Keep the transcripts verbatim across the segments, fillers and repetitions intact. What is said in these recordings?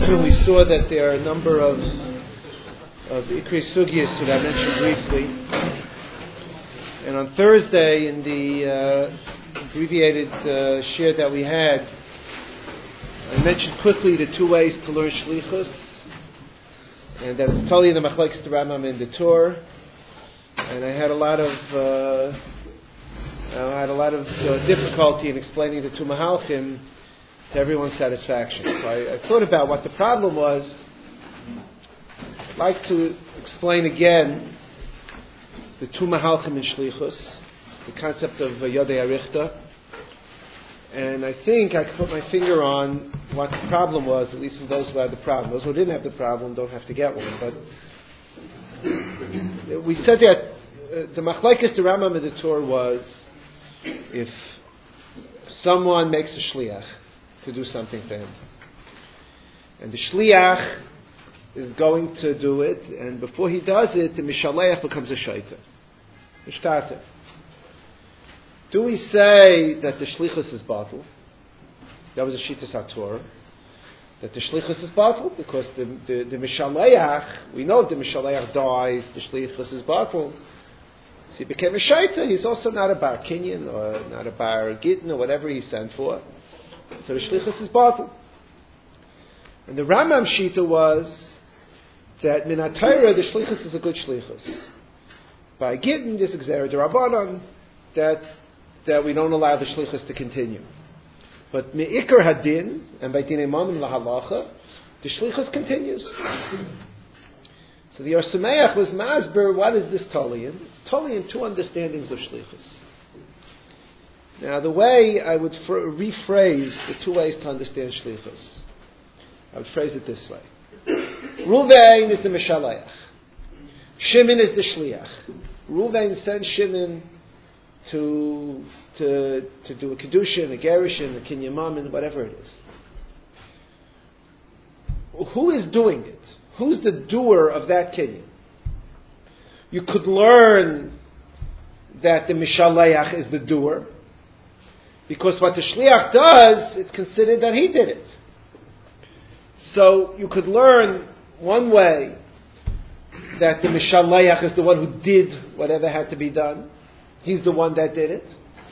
Children, we saw that there are a number of of Ikri Sugyas that I mentioned briefly. And on Thursday, in the uh, abbreviated uh, share that we had, I mentioned quickly the two ways to learn Shlichus, and that it's totally in the Machlekes Rambam in the Torah. And I had a lot of uh, I had a lot of uh, difficulty in explaining the two Mahalchim to everyone's satisfaction. So I, I thought about what the problem was. I'd like to explain again the two Mahalchim in Shlichus, the concept of uh, Yodei Arichta. And I think I could put my finger on what the problem was, at least for those who had the problem. Those who didn't have the problem don't have to get one. But we said that uh, the Machlekes the Rambam in the Torah was if someone makes a shliach to do something for him, and the shliach is going to do it, and before he does it, the mishaleach becomes a shaita, mishtater. Do we say that the shlichus is batul? That was a shittas haTorah. That the shlichus is batul because the the, the mishaleach, we know if the mishaleach dies, the shlichus is batul. So he became a shaita. He's also not a bar kinyan or not a bar gittin or whatever he sent for. So the shlichus is batul. And the Rambam shita was that min haTorah the shlichus is a good shlichus. By gittin this is gzera d'Rabbanan that that we don't allow the shlichus to continue. But me'ikar hadin and by dinei mamon lahalacha the shlichus continues. So the Or Sameach was masber. What is this tolian? It's tolian two understandings of shlichus. Now, the way I would fr- rephrase the two ways to understand shlichus, I would phrase it this way: Ruvain is the mishaleach, Shimon is the shliach. Ruvain sends Shimon to to to do a kedushin, a gerushin, a kinyamamin, whatever it is. Who is doing it? Who's the doer of that kinyan? You could learn that the mishaleach is the doer, because what the shliach does, it's considered that he did it. So you could learn one way that the mishaleach is the one who did whatever had to be done. He's the one that did it.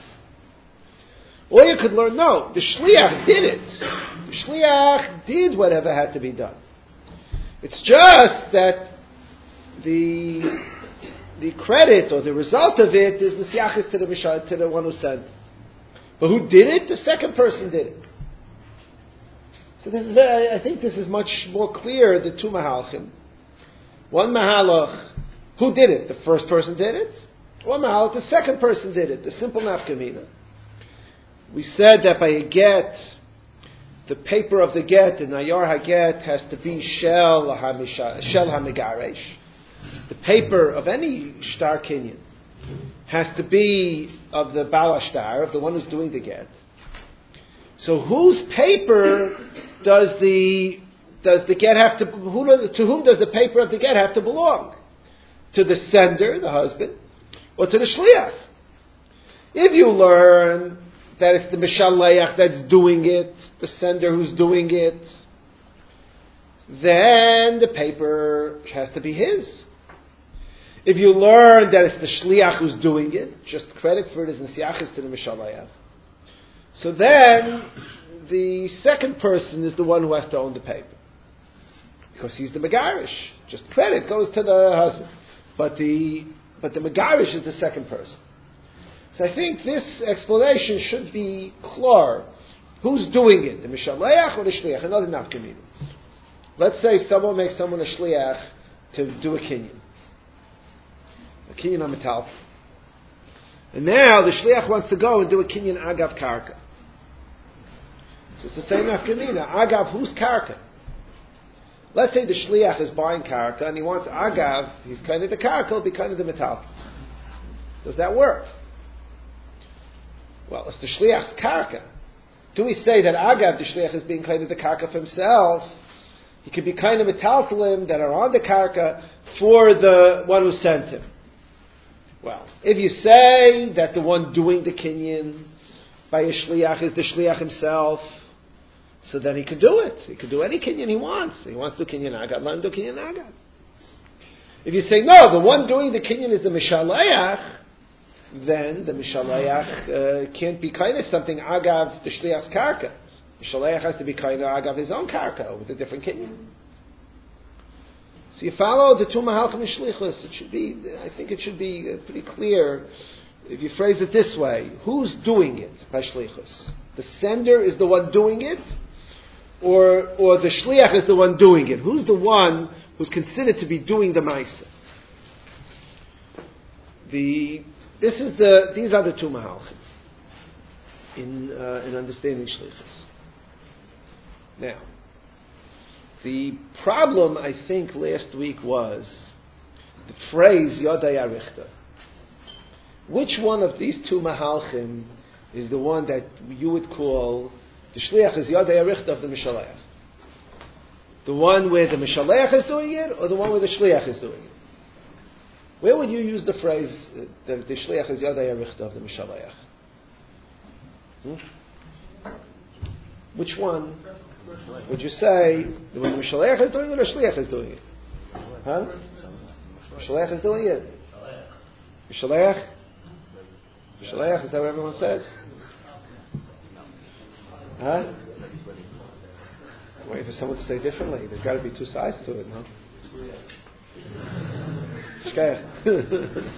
Or you could learn, no, the shliach did it. The shliach did whatever had to be done. It's just that the the credit or the result of it is nesiachis to the mishal, to the one who sent. But who did it? The second person did it. So this is very, I think this is much more clear. The two mahalchim. One mahalach, who did it? The first person did it. One mahalach, the second person did it. The simple nafkamina. We said that by a get, the paper of the get, the nayar haget, has to be shel shel hamigaresh. The paper of any shtar kinyan has to be of the bal shtar, of the one who's doing the get. So whose paper does the does the get have to? Who, to whom does the paper of the get have to belong? To the sender, the husband, or to the shliach? If you learn that it's the mishaleach that's doing it, the sender who's doing it, then the paper has to be his. If you learn that it's the shliach who's doing it, just credit for it is nesiachis to the mishaleach. So then the second person is the one who has to own the paper, because he's the megarish. Just credit goes to the husband, but the but the megarish is the second person. So I think this explanation should be clear. Who's doing it? The mishaleach or the shliach? Another nafkamina. Let's say someone makes someone a shliach to do a kinyan. A kinyan on metal. And now the shliach wants to go and do a kinyan agav karka. So it's the same nafkamina. Agav, who's karka? Let's say the shliach is buying karka and he wants agav, he's kind of the karka, he'll be kind of the metal. Does that work? Well, it's the shliach's karka. Do we say that agav, the shliach, is being kind of the karka for himself? He could be kind of metaltalim that are on the karka for the one who sent him. Well, if you say that the one doing the kinyan by a shliach is the shliach himself, So then he could do it. He could do any kinyan he wants. He wants to do kinyan agad, let him do kinyan agad. If you say, no, the one doing the kinyan is the Mishaleach, then the Mishaleach uh, can't be kind of something agav the Shliach's karka. Mishaleach has to be kind of agav his own karka with a different kinyan. So you follow the two mahalchim and shlichus. It should be, I think it should be uh, pretty clear if you phrase it this way. Who's doing it by shlichus? The sender is the one doing it, or or the shliach is the one doing it? Who's the one who's considered to be doing the ma'aseh? The this is the these are the two mahalchim in uh, in understanding shlichus. Now, the problem I think last week was the phrase Yodai Arichta. Which one of these two mahalchim is the one that you would call the shliach is Yodai Arichta of the Mishaleach? The one where the Mishaleach is doing it, or the one where the shliach is doing it? Where would you use the phrase uh, that the shliach is Yodai Arichta of the Mishaleach? Hmm? Which one would you say the one the Mishaleach is doing it or shliach is doing it? Huh? Mishaleach is doing it. Mishaleach? Mishaleach, is that what everyone says? Huh? Waiting for someone to say differently. There's got to be two sides to it, no? Shkech.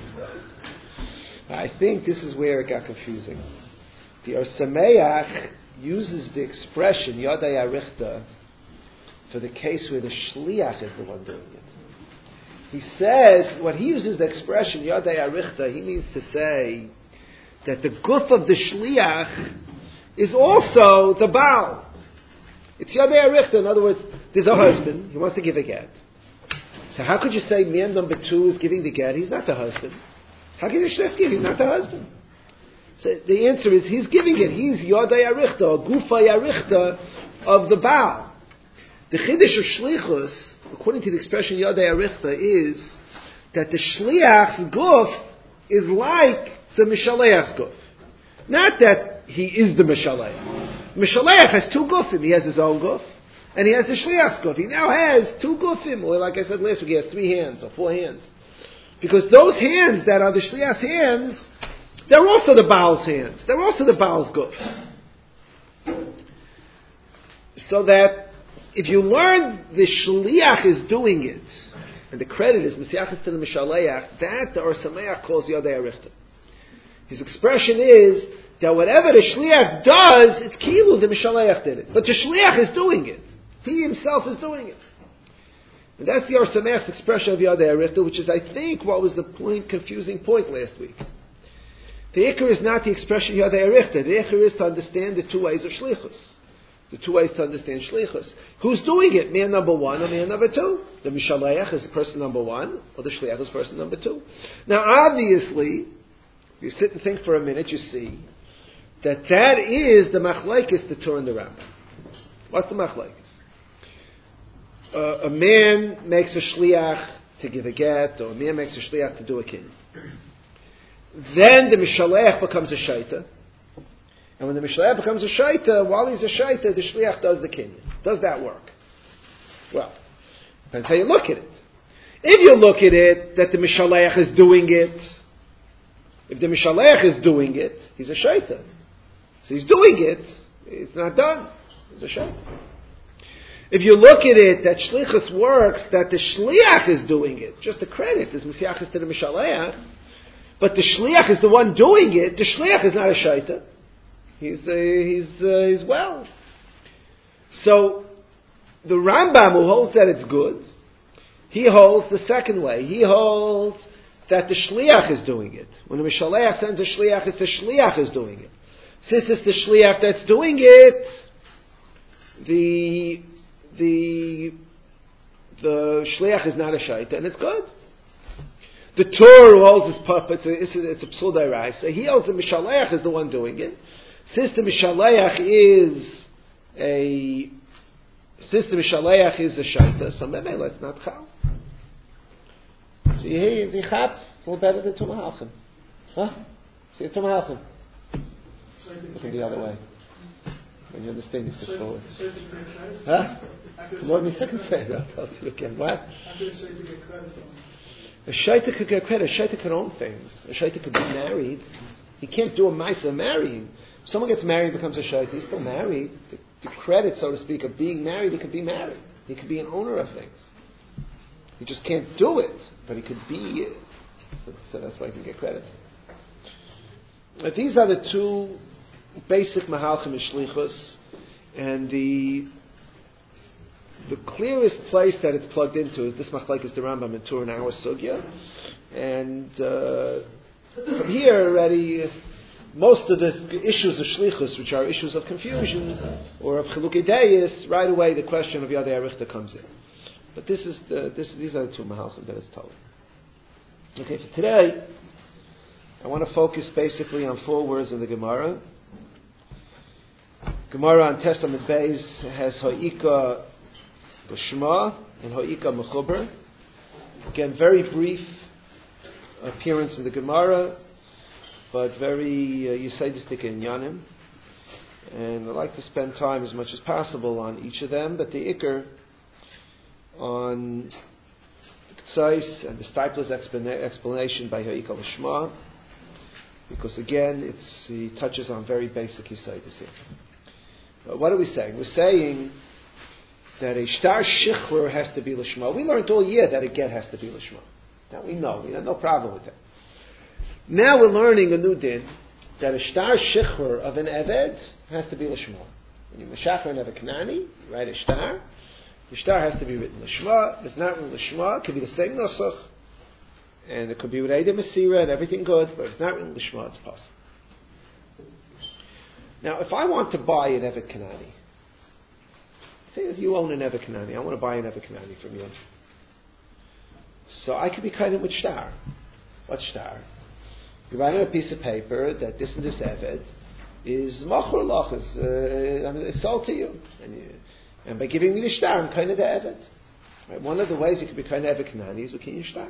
I think this is where it got confusing. The Or Sameach uses the expression Yodai Arichta for the case where the shliach is the one doing it. He says, when he uses the expression Yodai Arichta, he means to say that the guf of the shliach is also the Baal. It's Yodai Arichta. In other words, there's a husband, he wants to give a get. So how could you say man number two is giving the get? He's not the husband. How can the shliach give? He's not the husband. So the answer is he's giving it. He's Yodai Arichta, or Gufay Arichta of the Baal. The Chiddush of Shlichus, according to the expression Yodai Arichta, is that the Shliach's Guf is like the Mishaleach's Guf. Not that he is the Mishaleach. Mishaleach has two Gufim. He has his own Guf, and he has the Shliach's Guf. He now has two Gufim, or like I said last week, he has three hands, or four hands. Because those hands that are the Shliach's hands, they're also the Baal's hands. They're also the Baal's Guf. So that if you learn the Shliach is doing it, and the credit is Mesiachas to the Mishaleach, that the Or Sameach calls Yodai Arichta. His expression is that whatever the Shliach does, it's Kilu, the Mishaleach did it. But the Shliach is doing it. He himself is doing it. And that's the Or Sameach's expression of Yodai Arichta, which is, I think, what was the point, confusing point last week. The Iker is not the expression Yodai Arichta. The Iker is to understand the two ways of Shlichus. The two ways to understand Shlichus. Who's doing it? Man number one or man number two? The Mishaleach is person number one, or the Shliach is person number two. Now, obviously, if you sit and think for a minute, you see that that is the Machlaikis to turn the Rambam. What's the Machlaikis? Uh, a man makes a Shliach to give a get, or a man makes a Shliach to do a kin. Then the Mishaleach becomes a Shaita. And when the Mishaleach becomes a Shaita, while he's a Shaita, the Shliach does the kinyan. Does that work? Well, depends how you look at it. If you look at it, that the Mishaleach is doing it, if the Mishaleach is doing it, he's a Shaita. So he's doing it, it's not done. He's a Shaita. If you look at it, that Shlichus works, that the Shliach is doing it, just the credit is Mesiachas to the Mishaleach, but the Shliach is the one doing it, the Shliach is not a Shaita. He's, uh, he's, uh, he's well. So, the Rambam who holds that it's good, he holds the second way. He holds that the Shliach is doing it. When the Mishaleach sends a Shliach, it's the Shliach is doing it. Since it's the Shliach that's doing it, the, the, the Shliach is not a Shaita, and it's good. The Torah who holds his puppet, it's a, it's a Psul Dairaisa. He holds the Mishaleach is the one doing it. Since the Mishaleach is a since the Mishaleach is a Shaita, so maybe let's not chal. So you hear the chap a little better than Tumahalchim. Huh? See the Tumahalchim. Looking the other way. When you understand this is forward. Huh? What me second say? I'll tell you again. What? A shaita could get credit. A shaita could own things. A shaita could be married. He can't do a ma'isa marrying. If someone gets married and becomes a shaita, he's still married. The, the credit, so to speak, of being married, he could be married. He could be an owner of things. He just can't do it, but he could be it. So, so that's why he can get credit. But these are the two basic mahalchim shlichus, and the the clearest place that it's plugged into is this machlekes the Rambam and Tur in our sugya, and uh, from here already most of the issues of shlichus, which are issues of confusion or of chilukei deis, right away the question of Yadei Arichta comes in. But this is the, this, these are the two mahalchim that it's told. Okay, for today, I want to focus basically on four words in the Gemara. Gemara on Testament Beis has Ha'ika B'Shema and Ha'ika Mechuber. Again, very brief appearance in the Gemara, but very uh, Yisayistic in Yanim. And I'd like to spend time as much as possible on each of them, but the Iker on Ksais and the Stipler's explanation by Ha'ika B'Shema, because again, it's, he touches on very basic Yisayis here. But what are we saying? We're saying that a shtar shichur has to be lishma. We learned all year that a get has to be lishma. Now we know. We have no problem with that. Now we're learning a new din that a shtar shichur of an eved has to be lishma. When you mashachar an eved kanani, you write a shtar. The shtar has to be written lishma. If it's not written lishma, it could be the same nusach, and it could be with Eideh Masira and everything good, but if it's not written lishma, it's possible. Now, if I want to buy an Evet Kanani, say if you own an Evet Kanani, I want to buy an Evet Kanani from you. So I could be kind of with shtar. What shtar? You write on a piece of paper that this and this Evet is machur lach, is uh, I mean, it's sold to you. And, you. and by giving me the shtar, I'm kind of the Evet. Right? One of the ways you could be kind of Evet Kanani is with your shtar.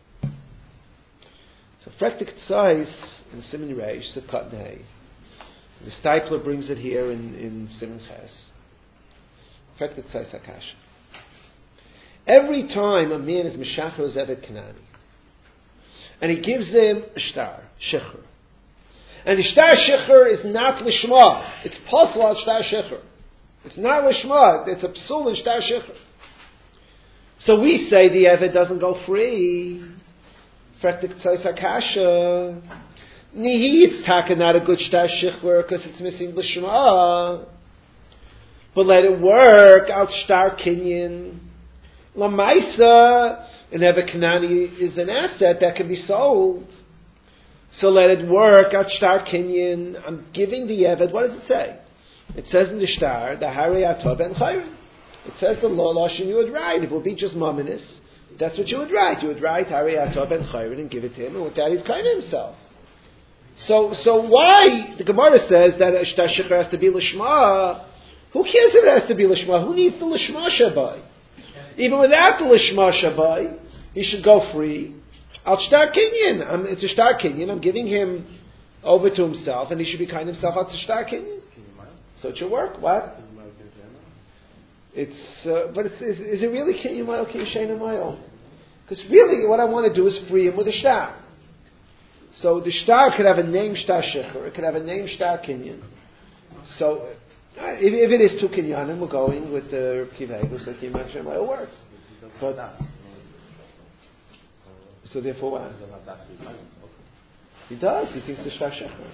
So Frektik Tzais in Siman Reish, Sivkat Nei. The Stipler brings it here in, in Siman Ches. Frektik Tzais Hakash. Every time a man is Meshachar Zevet Kanani, and he gives him a shtar, Shechur. And the shtar Shechur is not Lishma. It's possible al shtar Shechur. It's not Lishma. It's a psul in shtar Shechur. So we say the Evet doesn't go free. Frektik Tzais Hakasha. Nihi, it's taka not a good shtar shechur because it's missing l'shma. But let it work out shtar kinyan. Lamaisa, an Evet Kanani is an asset that can be sold. So let it work out shtar kinyan. I'm giving the Evet. What does it say? It says in the shtar, the Harei Atah ben Chayrin. It says the law lashon you would write. If it would be just mominous, that's what you would write. You would write Harei Atah ben Chayrin and give it to him, and with that he's kind of himself. So, so why the Gemara says that a shtar shechur has to be lishma? Who cares if it has to be lishma? Who needs the lishma shabai? Even without the lishma shabai, he should go free. Al shtar kinyan. I'm, it's a shtar kinyan. I'm giving him over to himself, and he should be kind himself out to shtar kinyan. So it should work. What? It's, uh, but it's, is, is it really kinyan mile kinyan mile? Because really, what I want to do is free him with a shtar. So the shtar could have a name shtar shechur, it could have a name shtar kinyan. So uh, if, if it is two kinyanim, we're going with the Kiva Egus, like Kiva Hashem, it works. But so therefore what? He does. He thinks it's shtar shechur.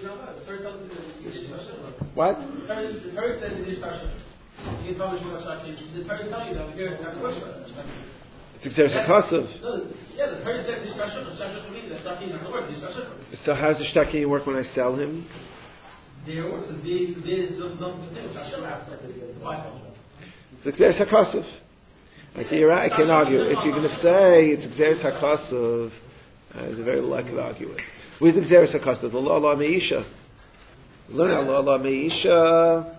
What? The Torah says it is shtar shechur. The Torah tells you that here it's not worship. It's Xeris HaKasav. No, yeah, the Torah says this shtar shechur. Shtar shechur means that shtar kinyan is not work. It's shtar shechur. So how does the shtar kinyan work when I sell him? There works. There's nothing to do with shtar shechur. It's Xeris HaKasav. I think you're right. I can't argue. If you're going to say it's Xeris HaKasav, uh, there's very little I can argue with. Where's the Xeris HaKasav? The La La Meisha. Learn how La La Meisha.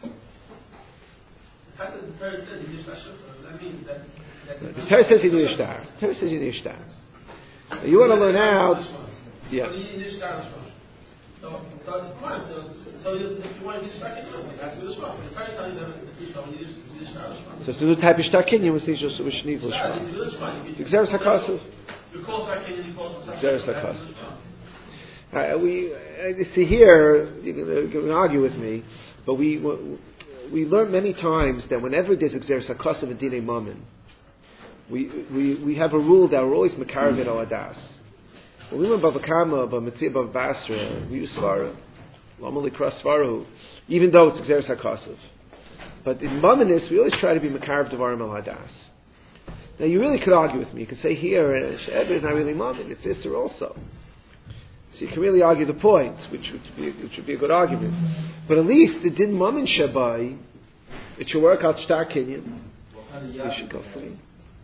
The fact that the Torah says it is shtar shechur, that means that. The Torah says you need a shtar. The Torah says you need a shtar. You want to learn out. Yeah. So you need a shtar. So, so it's fine. So So if you want to do shtar kinyan, that's what it's from. The Torah tells you that if you don't, you do shtar shtar. So it's the new type of shtar kinyan, which needs which needs l'shma. It's Xeris HaKasav. You call shtar kinyan, you call it Xeris HaKasav. Uh, we uh, see here. You can, you can argue with me, but we we learn many times that whenever there's Xeris HaKasav and Dinei Mammon, we we we have a rule that we're always mekarev it al adas. When we went Bava Kama, Bava Metzia, Bava Basra, we use Svara, Lamali Cross Svaru, even though it's Xeris HaKasav. But in Mammonis, we always try to be mekarev Devarim al hadas. Now you really could argue with me. You could say here, She'ebed is not really Mammon, it's Isser also. So you can really argue the point, which would be, which would be a good argument. But at least it didn't Mammon Shabai, it should work out Shtar Kinyan. You should go free.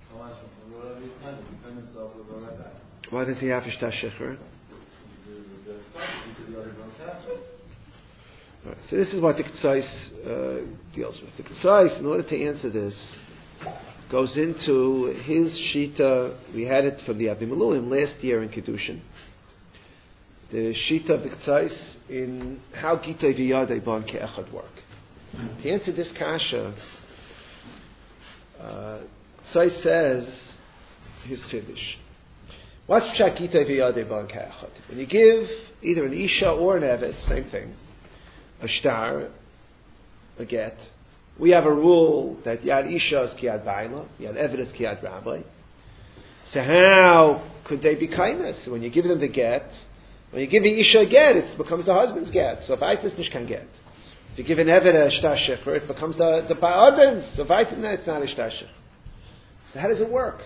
Why does he have a Shtar Shecher? Right, so this is what the Ketzais uh, deals with. The Ketzais, in order to answer this, goes into his Shita. We had it from the Avimaluim last year in Kedushin. The Shita of the Ketzais in how Gitay v'Yadei Ban Ke'echad work. To answer this kasha, uh, Ketzais says his Chiddush. What's Pshat Gitay v'Yadei Ban Ke'echad? When you give either an Isha or an Evet, same thing, a Shtar, a get, we have a rule that Yad Isha is Kiyad Baila, Yad Evet is Kiyad Rabbi. So how could they be kindness? When you give them the get, when you give the Isha a get, it becomes the husband's get. So if Aitis Nishkan get. If you give an Evet a Shtar Shecher, it becomes the, the Ba'adins. So if Aitis, it's not a Shtar Shecher. So how does it work?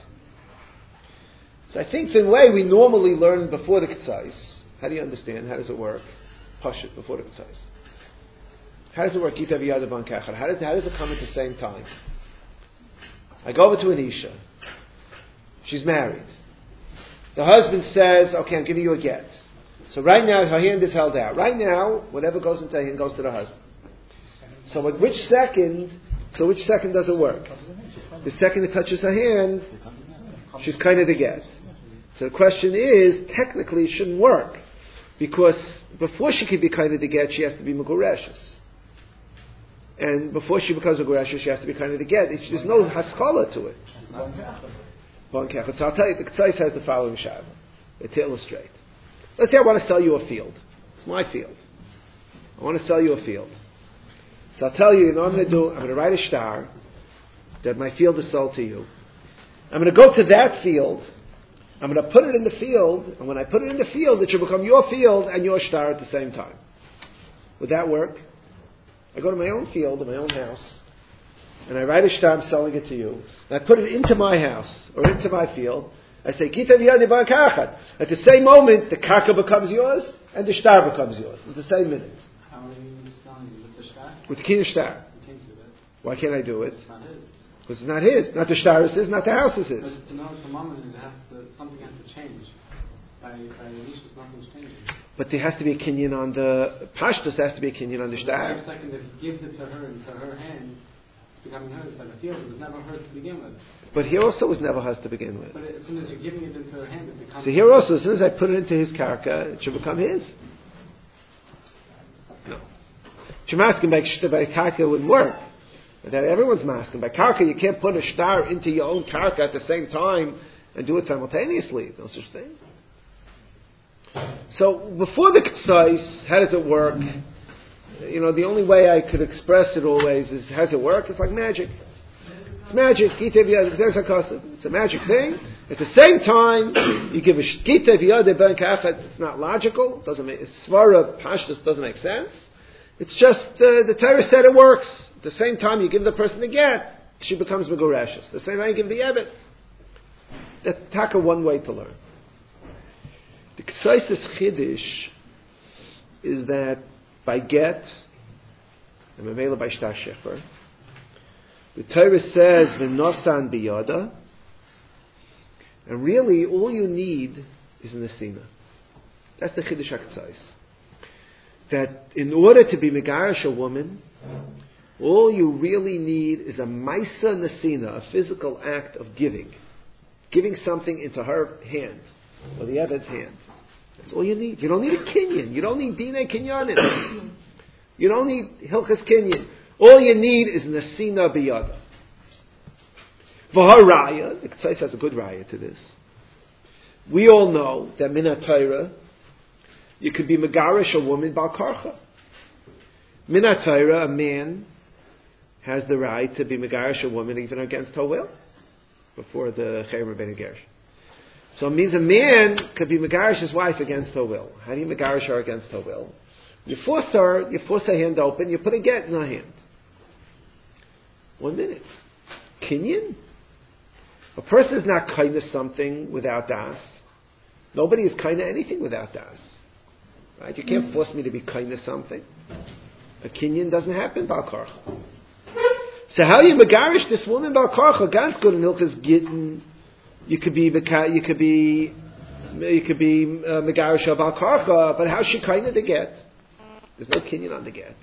So I think the way we normally learn before the Ketzais, how do you understand? How does it work? Pashut, before the Ketzais. How does it work? Gita v'yada ban kachar. How does how does it come at the same time? I go over to an Isha. She's married. The husband says, "Okay, I'm giving you a get." So right now her hand is held out. Right now, whatever goes into her hand goes to the husband. So at which second? So which second does it work? The second it touches her hand, she's kind of the get. So the question is, technically, it shouldn't work because before she can be kind of the get, she has to be megureshes. And before she becomes a Goresha, she has to be kind of the get. There's no haskala to it. So I'll tell you, the Ketzais has the following shava. To illustrate. Let's say I want to sell you a field. It's my field. I want to sell you a field. So I'll tell you, you know what I'm going to do? I'm going to write a shtar that my field is sold to you. I'm going to go to that field. I'm going to put it in the field. And when I put it in the field, it should become your field and your shtar at the same time. Would that work? I go to my own field, in my own house, and I write a shtar, I'm selling it to you, and I put it into my house, or into my field. I say, Kita v'yadi ban kachad. At the same moment, the karka becomes yours, and the shtar becomes yours. At the same minute. How are you selling it? With the shtar? With the kinyan shtar. You can't do that. Why can't I do it? It's not his. Because it's not his. Not the shtar is his, not the house is his. But to know the moment it has to, something has to change. By by Elisha's nothing's changing. But there has to be a kinyan on the pashtus. Has to be a kinyan on the shtar. Every second that he gives it to her into her hand, it's becoming hers. But the field it was never hers to begin with. But here also was never hers to begin with. But as soon as you're giving it into her hand, it becomes. So here also, as soon as I put it into his karka, it should become his. No. Shemaskin by by karka wouldn't work. But that everyone's masking. By karka, you can't put a shtar into your own karka at the same time and do it simultaneously. No such thing. So before the Ketzais, how does it work? You know, the only way I could express it always is, how does it work? It's like magic. It's magic. It's a magic thing. At the same time, you give a Gita v'yadei ban kachad. It's not logical. It doesn't make svara pashtus doesn't make sense. It's just uh, the Torah said it works. At the same time, you give the person the get, she becomes megorashes. The same way you give the evet. That's taka one way to learn. The Ketzais' Chiddush is that by get, and Mamela by Shtar Shecher, the Torah says v'nosan biyada, and really all you need is an asina. That's the Chiddush HaKetzais. That in order to be megarish a woman, all you really need is a maisa nasina, a physical act of giving, giving something into her hand. Or the Eved's hand. That's all you need. You don't need a kinyan. You don't need dinei kinyanin. You don't need Hilchas Kinyan. All you need is Nesina Biyada. V'haraya, the Ketzais has a good raya to this. We all know that Min HaTorah, you could be Megarish a woman Bal Karcha. Min HaTorah, a man has the right to be Megarish a woman even against her will, before the Chayim Rabbeinu Gersh. So it means a man could be Megarish his wife against her will. How do you Megarish her against her will? You force her, you force her hand open, you put a get in her hand. One minute. Kinyan? A person is not kind of something without das. Nobody is kind of anything without das. Right? You can't force me to be kind of something. A kinyan doesn't happen, Bal Karcha. So how you megarish this woman Bal Karcha? Ganz good in Hilchas Gittin. You could be, you could be, you could be uh, megarish Bal Karcha, but how's she kind of to get? There's no kinyan on the get.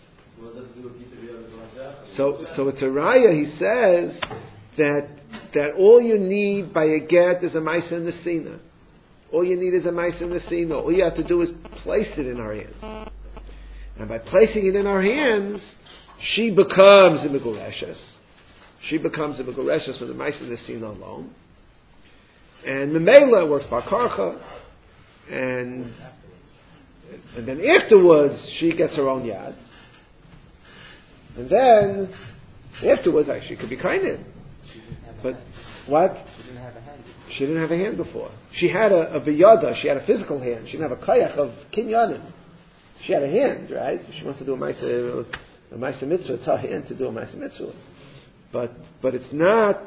So, so it's a raya. He says that that all you need by a get is a Maisa in the Sina. All you need is a Maisa in the Sina. All you have to do is place it in our hands. And by placing it in our hands, she becomes a Megureshes. She becomes a Megureshes with the Maisa in the Sina alone. And Memela works by Karcha. And, and then afterwards, she gets her own yad. And then, afterwards, actually, it could be kind of. But what? She didn't have a hand. She didn't have a hand before. She had a, a biyada. She had a physical hand. She didn't have a kayach of kinyanim. She had a hand, right? If she wants to do a ma'aseh, a ma'aseh mitzvah, it's her hand to do a ma'aseh mitzvah. But but it's not.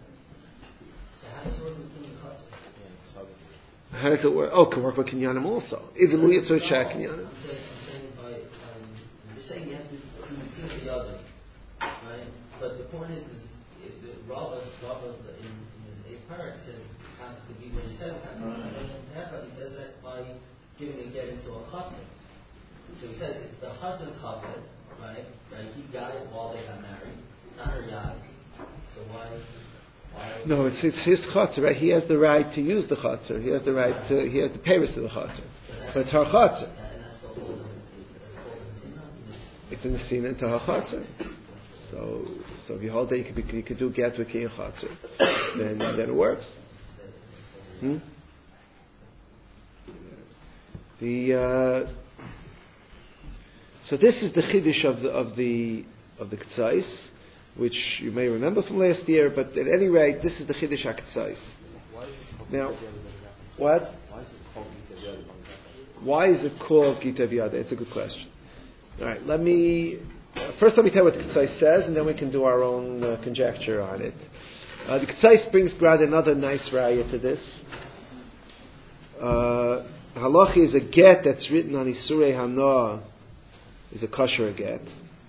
How does it work? Oh, it can work with kinyanim also. Even lu yitzur shak kinyanim. You're saying you have to see the other, right? But the point is, is if the Rava, Rava in, in a parak says has to be when he says has to be, he says that by giving a get into a chatzah. So he says it's the husband's chatzah, right? Right? He got it while they got married, not her yad. So why? why No, it's it's his chatzah, right? He has the right to use the chatzah. He has the right to he has the payers to the chatzah, so but it's her chatzah. It's in the Sina into her chatzah. So, so if you hold that you could, be, you could do get with kiyah chatzah, then then it works. Hmm? The uh, so this is the chiddush of the of the of the Ketzais, which you may remember from last year. But at any rate, this is the chiddush HaKetzais. Now, what? Why is it called Gita V'yada? It's a good question. All right, let me uh, first let me tell you what the Ketzais says, and then we can do our own uh, conjecture on it. Uh, the Ketzais brings grad another nice raya to this. Uh, halachi is a get that's written on Isurei Hanoah is a kosher get.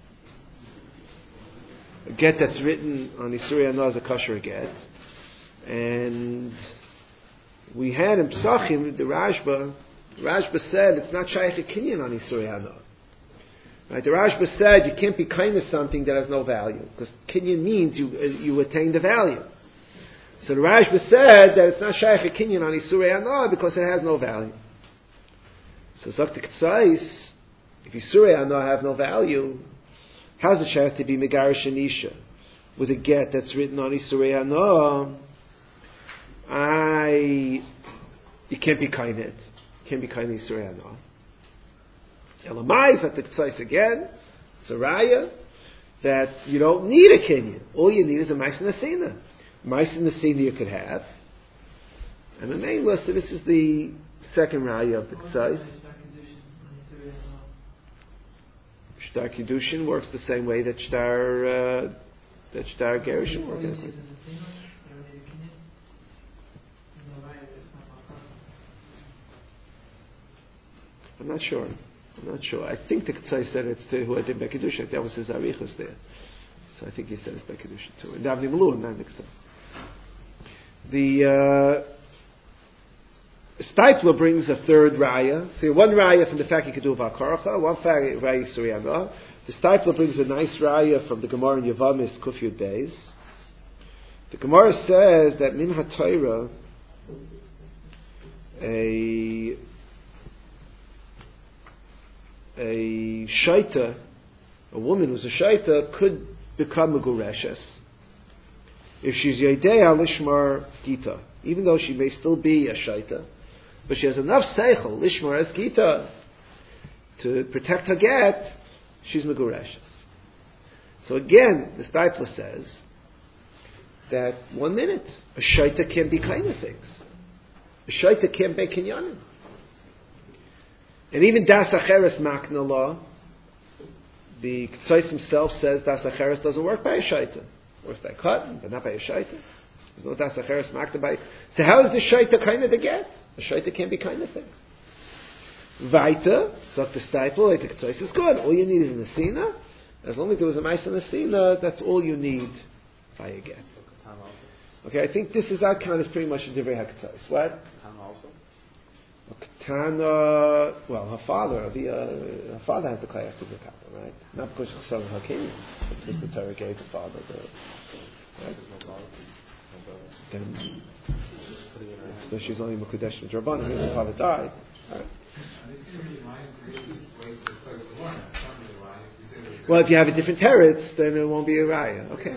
A get that's written on Isurei Hanoah is a kosher get, and we had in Psachim the Rashba. Rashba said it's not shaykh a kinyan on Isurei Hanoah. Right, the Rashba said you can't be kind to something that has no value, because kinyan means you uh, you attain the value. So the Rashba said that it's not shaykh a kinyan on Isurei Hanoah because it has no value. So Zok the Ketzais, if Isurei Hanoah have no value, how's it shaykh to be Megarish Anisha with a get that's written on Isurei Hanoah? I you can't be kind it. You can't be kind to Isurei Hanoah. Elamai is at the Ketzais again. It's a raya that you don't need a kinyan. All you need is a Ma'aseh Nesina. Ma'aseh Nesina you could have. And the main list, so this is the second raya of the Ketzais. Shtar Kiddushin works the same way that Shtar uh, that Shtar Gerushin works. I'm not sure. I'm not sure. I think the Ketzai said it's to who had in Bekidusha. That was his Arichas there. So I think he said it's Bekidusha too. And Davni Malu, not the Ketzai. The uh, Steipler brings a third raya. So one raya from the fact you could do a Vakaracha, one raya Suriyana. The Steipler brings a nice raya from the Gemara in Yavamis Kufyud Beis. The Gemara says that Min HaTorah, a a shaita a woman who's a shaita could become megureshes if she's Yedea Lishmar Gita, even though she may still be a shaita, but she has enough seichel Lishmar as Gita to protect her get, she's megureshes. So again, the Steipler says that one minute, a shaita can be kind of things. A shaita can't be kinyanim. And even Das Acheres Makna law, the Ktsais himself says Das Acheres doesn't work by a shaita. It works by a cotton, but not by a shaita. There's no Das Acheres Makna by. So how is the shaita kind of the get? A shaita can't be kind of things. Vaita, sagt the Steipler, like the Ktsais is good. All you need is an Asina. As long as there was a Maisa Asina, that's all you need by a get. Okay, I think this is that kind is pretty much a Divrei HaKtsais. What? Katana, well, her father, the, uh, her father had the Kayach to the Kappa, right? Not because she was her king, but because the Torah gave the father the. Right? Then, so she's only Mekudesh and Draban, and the father died. Right? Well, if you have a different teretz, then it won't be a raya. Okay.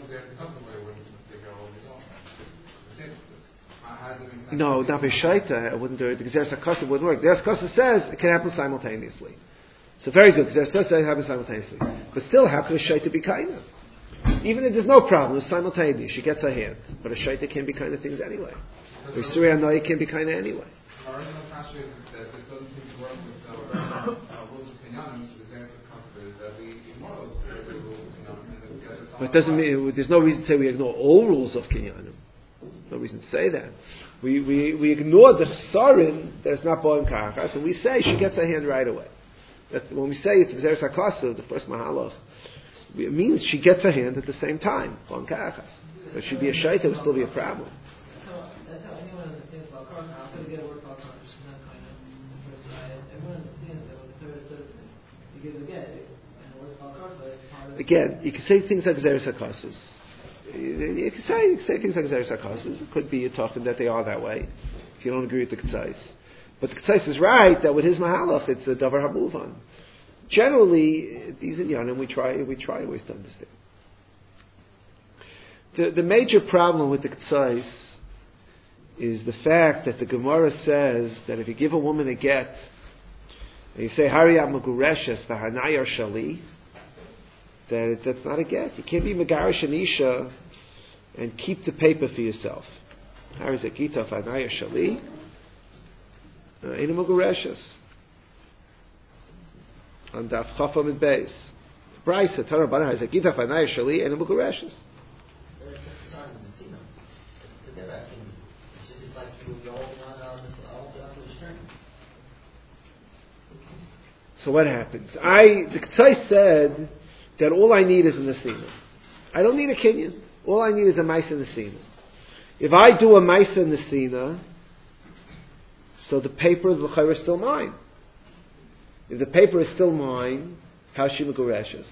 No, not by shaita. It wouldn't do it. The Gezeres HaKosav wouldn't work. The Gezeres HaKosav says it can happen simultaneously. So very good. Gezeres HaKosav says it happens simultaneously. But still, how can a shaita be kind of? Even if there's no problem, it's simultaneous. She gets her hand. But a shaita can be kind of things anyway. Or Surya Noya can be kind of anyway. Our original kasha is that this doesn't seem to work with the rules of Kinyanim, so the Gezeres HaKosav is that we ignore those rules of Kinyanim. But it doesn't mean, there's no reason to say we ignore all rules of Kinyanim. No reason to say that. We we, we ignore the chesarin that's not boim kachas, and we say she gets her hand right away. That's, when we say it's Gezeres HaKosav, the first mahalach, it means she gets her hand at the same time, boim kachas. But she'd be a shaita, it would still be a problem. That's how, that's how anyone understands about karma. How could I get a word about karma? She's not kind of the first guy. Everyone understands that when the Torah says you give a get, and the word's about karma, it's part of. Again, you can say things like Gezeres HaKosav. You can say, you can say things like Gezeres HaKosav. It could be a talk that they are that way, if you don't agree with the Ktsais. But the Ktsais is right that with his mahalach, it's a davar hamuvan. Generally, these inyanim we try we try always to understand. The the major problem with the Ktsais is the fact that the Gemara says that if you give a woman a get, and you say Hariyat Megureshes v'Hanayar Shali, that that's not a get. You can't be Megarish and Isha and keep the paper for yourself. How is it? Gita Fanaya Shali? Ain't a Megureshes. On Daf Chafam and Beis. Bryce, Torah Banah has a Gita Fanaya Shali ain't a Megureshes. So what happens? I the Ktsai said that all I need is a Nesina. I don't need a Kinyan. All I need is a Maisa Nesina. If I do a Maisa Nesina, so the paper of the L'chayr is still mine. If the paper is still mine, how she Megureshes?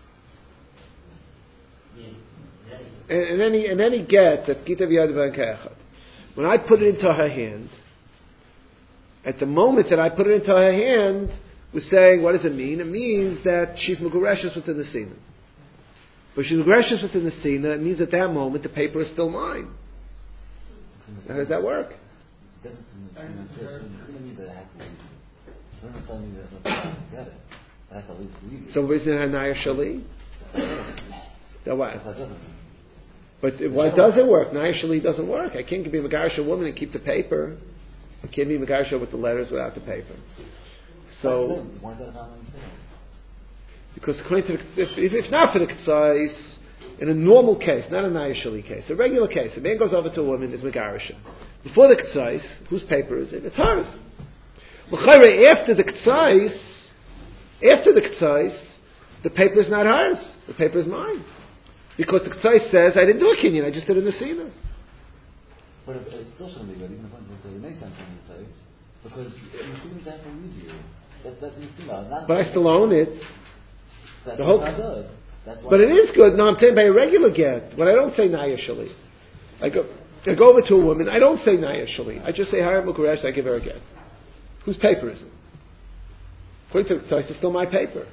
And, and any and any get that's Gita V'yad V'Ankechad. When I put it into her hand, at the moment that I put it into her hand, we're saying, what does it mean? It means that she's Megureshes within the Sina. But she's Megureshes within the Sina, it means at that moment the paper is still mine. How does that work? So isn't it Hanaya Shali? So what? But why does it work? Naya Shali doesn't work. I can't be a Megarish a woman and keep the paper. I can't be Megarish with the letters without the paper. So, because according to the, if, if not for the Ktsais, in a normal case, not a Naya Shali case, a regular case, a man goes over to a woman, is Megarisha. Before the Ktsais, whose paper is it? It's hers. L'chayre, after the Ktsais, after the Ktsais, the paper is not hers. The paper is mine. Because the Ktsais says, I didn't do a Kinyan, I just did a Nesina. But it, it still shouldn't be good, even if it makes sense when you say, because Nesina has to leave you. That, that's Nesina. But I still own it. That's the whole, not good. That's but it is good. No, I'm saying by a regular get. When I don't say Naya Shali. I go, I go over to a woman, I don't say Naya Shali. I just say Hayar Mukaresh, I give her a get. Whose paper is it? According to the Ktsais, it's still my paper.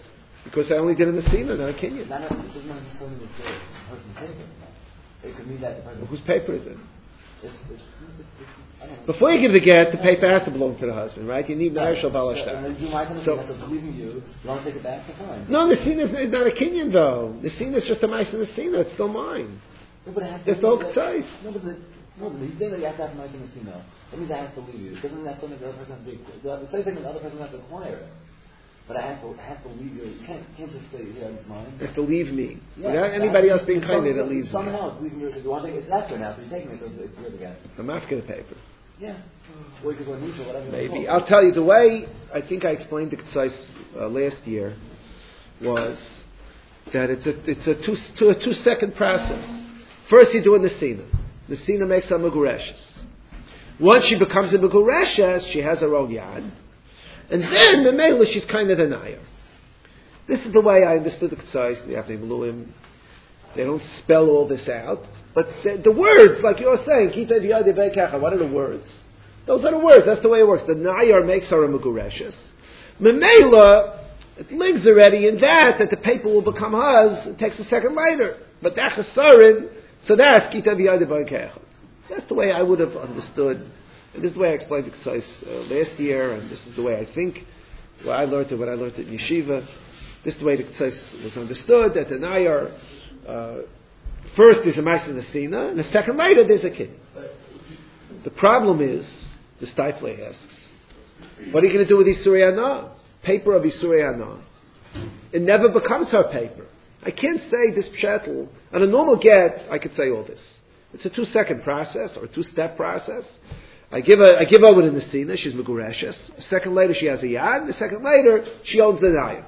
Because I only did it in the Sina, not a Kenyan. Not, not, it doesn't necessarily mean it's the person's paper. It could mean that the person... Well, whose paper is it? It's, it's, it's, it's, I don't know. Before you give the get, the paper has to belong to the husband, right? You need Marshal Balashtar. So, so believing you, you want to take it back, that's fine. No, the Sina is not a Kenyan though. The Sina is just a mice in the Sina. It's still mine. No, but it has to It's the whole size. No, but the, no, but he's saying that you have to have mice in the Sina. That means I have to leave you. It doesn't necessarily mean the other person has to be... The same thing that the other person has to acquire it. But I have to, I have to leave you. You can't, can't just say, here, it's mine. It has to leave me. Yeah, Without anybody else being kind, someone, it leaves someone me. else leaving your... You want to take it, it's after now, so you're taking it, so it's yours again. I'm after the paper. Yeah. Or you could go neutral, whatever. Maybe. I'll tell you, the way I think I explained the Ktsais uh, last year was that it's a it's a two, two, a two second process. First you do a Nesina. Nesina makes a Megureshes. Once she becomes a Megureshes, she has her own Yad. And then, Memela, she's kind of the Nair. This is the way I understood the Ktsais, the Avnei Miluim. They don't spell all this out. But the, the words, like you're saying, Kita V'yadi Be'kecha, what are the words? Those are the words. That's the way it works. The Nair makes her a Megureshes. Memela, it links already in that, that the paper will become hers. It takes a second later. But that Chesarin, so that's Kita V'yadi Be'kecha. That's the way I would have understood. And this is the way I explained the Ktsais uh, last year, and this is the way I think, what I learned it, what I learned it in Yeshiva. This is the way the Ktsais was understood, that the Nair, uh, first there's a Ma'aseh in the Sina, and a second later there's a kid. The problem is, the Stifler asks, what are you going to do with Isurei Hana? Paper of Isurei Hana. It never becomes her paper. I can't say this pshatel. On a normal get, I could say all this. It's a two-second process, or a two-step process. I give her, I give over to Nesina, she's Megureshes. A second later she has a Yad, a second later she owns the Naya.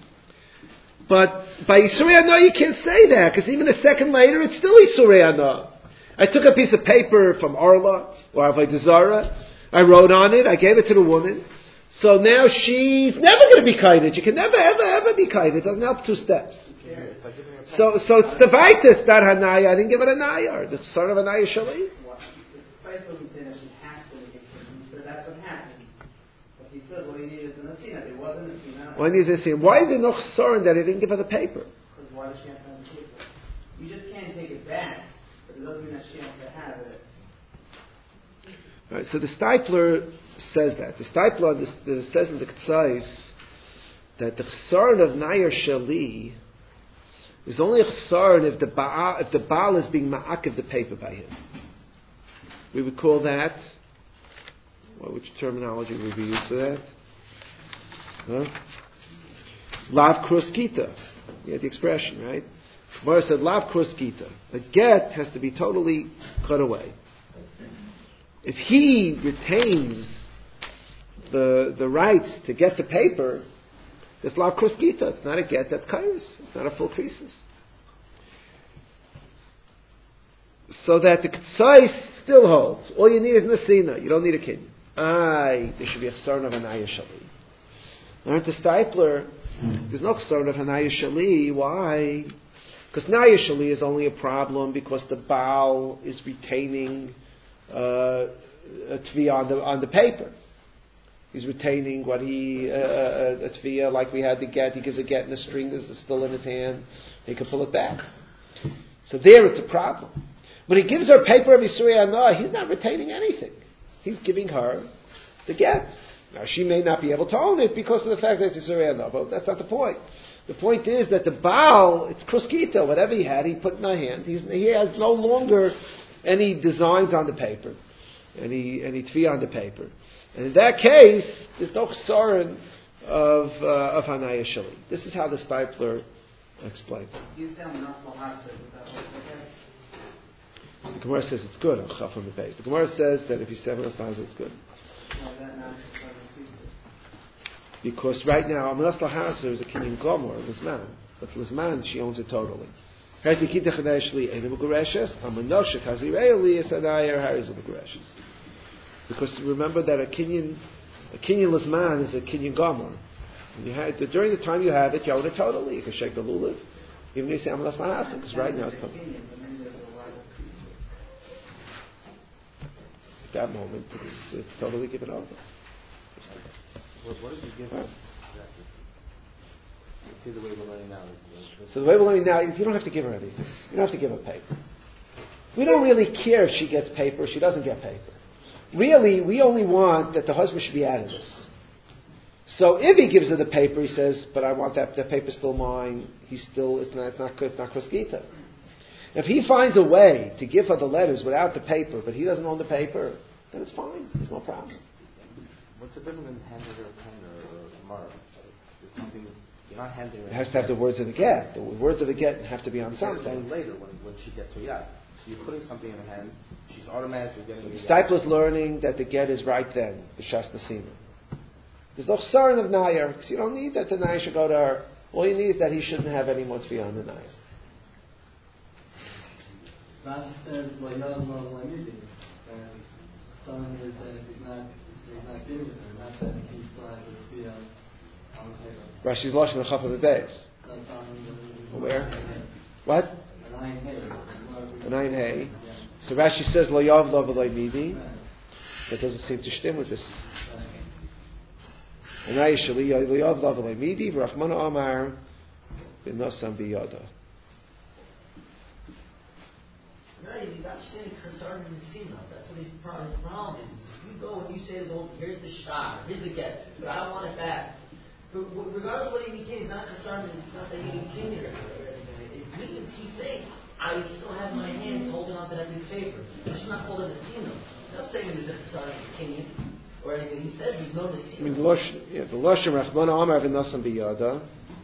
But by Isurei Hana you can't say that, because even a second later it's still Isurei Hana. I took a piece of paper from Arla, or Avodah Zarah, I wrote on it, I gave it to the woman, so now she's never going to be kited. You can never, ever, ever be kited. It doesn't help two steps. So, so it's the Vaitis, that Hanaya, I didn't give it a Nayar. The son of a Naya Shali. That's what happened. But he said what he needed in the Sina. There wasn't a Sina. Why is it Why is it no chsaron that he didn't give her the paper? Because why does she have to have the paper? You just can't take it back, but it doesn't mean that she has to have it. Right, so the Stipler says that. The Stipler the, the, says in the Ktsais that the chsaron of Nayar Shali is only a chsaron if the Baal, if the Baal is being ma'akiv the paper by him. We would call that. Well, which terminology would we use for that? Huh? Lav kruskita. You had the expression, right? Gemara said lav kruskita. A get has to be totally cut away. If he retains the the rights to get the paper, that's lav kruskita. It's not a get, that's kairos. It's not a full krisis. So that the Ktsais still holds. All you need is Nesina. You don't need a kid. Aye, there should be a chsaron of Hanaya Shali. Learn to Stipler, there's no chsaron of Hanaya Shali. Why? Because Naya Shali is only a problem because the Baal is retaining uh, a Tviya on the, on the paper. He's retaining what he, uh, a Tviya, like we had the get, he gives a get and the string is still in his hand, he can pull it back. So there it's a problem. When he gives her paper of Isurei Hana, he's not retaining anything. He's giving her the get. Now, she may not be able to own it because of the fact that it's Isurei Hana, but that's not the point. The point is that the Baal, it's Kruskita, whatever he had, he put in her hand. He's, he has no longer any designs on the paper, any any tvi on the paper. And in that case, there's no chsaron of, uh, of Hanaya Shali. This is how the Stipler explains it. You tell me not to have it. The Gemara says it's good on Chaf on the base. The Gemara says that if you say Amenas Lahazah, it's good. Because right now, Amenas Lahazah is a Kinyan Gomer, Lizman. But Lizman, she owns it totally. Because remember that a Kinyan, a Kinyan Lizman is a Kinyan Gomer. And you had, during the time you have it, you own it totally. You can shake the lulav, even if you say Amenas Lahazah, because right now it's totally. That moment, it's, it's totally given over. What, what did you give Huh? exactly? see the way we're learning now. So the way we're learning now is you don't have to give her anything. You don't have to give her paper. We don't really care if she gets paper or she doesn't get paper. Really, we only want that the husband should be out of this. So if he gives her the paper, he says, but I want that, that paper's still mine. He's still, it's not, it's not, it's not Kroskita. If he finds a way to give her the letters without the paper, but he doesn't own the paper, then it's fine. There's no problem. What's the difference in handing her a pen or a mark? It's something, you're not handing her. It has to have the words of the get. The words of the get have to be on something. It's later when, when she gets her yad. So you're putting something in her hand, she's automatically getting the Stipler's learning that the get is right then, the Shas Nasima. There's no Saran of Nair, because you don't need that the Nair should go to her. All you need is that he shouldn't have any more tefillah on the Nair. Rashi says, well, he doesn't know what anything. And someone who says he's not, he's not giving it to him, not that he still has to be on the table. Rashi's Lashon the Chaf of the days. Where? What? An ayin hey. So Rashi says, Lo yav lo v'lo midi. That doesn't seem to stem with this. An ayin shali, Lo yav lo v'lo midi, v'rachmana amar, v'nosam biyada. Right, he's not saying concerning the Sina. That's what his problem, his problem is. If you go and you say to the woman, here's the shtar, here's the get, but I don't want it back. But regardless of what he became, he's not concerned, it's not that he became it or anything. It means he's saying, I still have my hands holding on to that piece of paper. It's not holding the Sina. He's not saying there's a concern of king or anything. He says there's no Sina. I mean, the Lashon, yeah, the Lashon Rachmana Amar v'nosam biyada.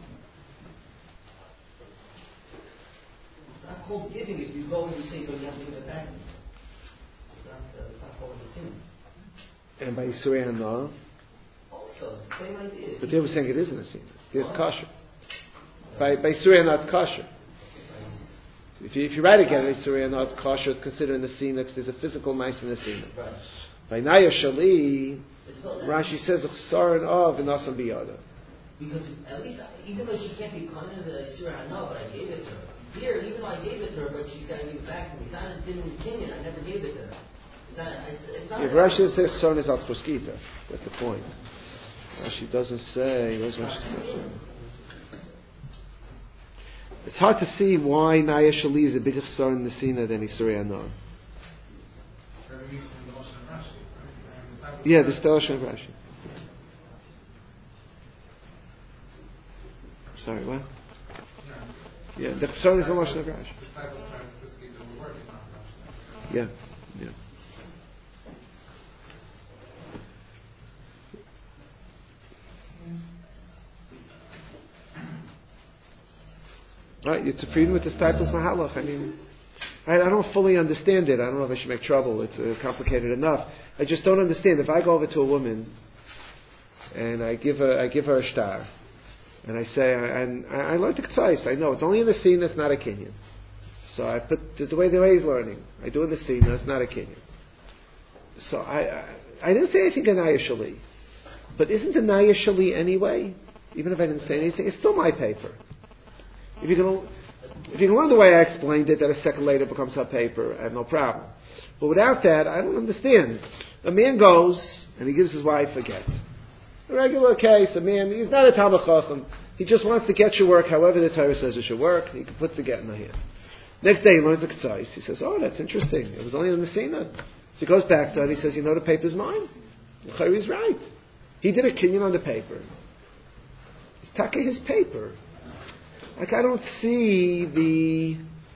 It's not called giving if you go and you say, so you have to give it back. It's not, uh, it's not called the sin. And by Yisurei Hana. Also, same idea. But they were saying it isn't a sin. It's kosher. By by Yisurei Hana, it's kosher. If you, if you write again, Yisurei Hana, it's kosher, it's considered in the sin, because there's a physical mice in the sin. Right. By Naya Shali, Rashi says, Chsaron of v'nosam biyada. Because at least, even though she can't be content that I swear I know, but I gave it to her. Here, even though I gave it to her, but she's got to give it back to me. It's not a different opinion. I never gave it to her. It's not. It's not. If Rashi says Chsaron is al Kroskita, that's the point. Rashi doesn't say. Where's Rashi? It's hard to see why Naya Shali is a bigger Chsaron in the Sina than Yisurei Hana. Yeah, the Lashon of Rashi. Sorry, what? Yeah, the Chsaron is the Lashon of Rashi. Yeah, yeah. Right, it's a freedom with the Stipler's Mahalach. I mean, I, I don't fully understand it. I don't know if I should make trouble. It's uh, complicated enough. I just don't understand. If I go over to a woman and I give her, I give her a star, and I say, I, and I, I learned the K'tzais. I know it's only in the scene. That's not a kinyan. So I put the, the way the way he's learning. I do in the scene. That's not a kinyan. So I, I, I didn't say anything in Naya Shali, but isn't the Naya Shali anyway? Even if I didn't say anything, it's still my paper. If you can, if you can learn the way I explained it, that a second later becomes her paper, I have no problem. But without that, I don't understand. A man goes and he gives his wife a get. A regular case, a man, he's not a Talmid Chacham. He just wants the get should work however the Torah says it should work. He puts the get in the hand. Next day he learns the K'tzais. He says, oh, that's interesting. It was only in the Sina. So he goes back to her and he says, you know the paper's mine. The Chayri is right. He did a kinyan on the paper. It's taka his paper. Like, I don't see the...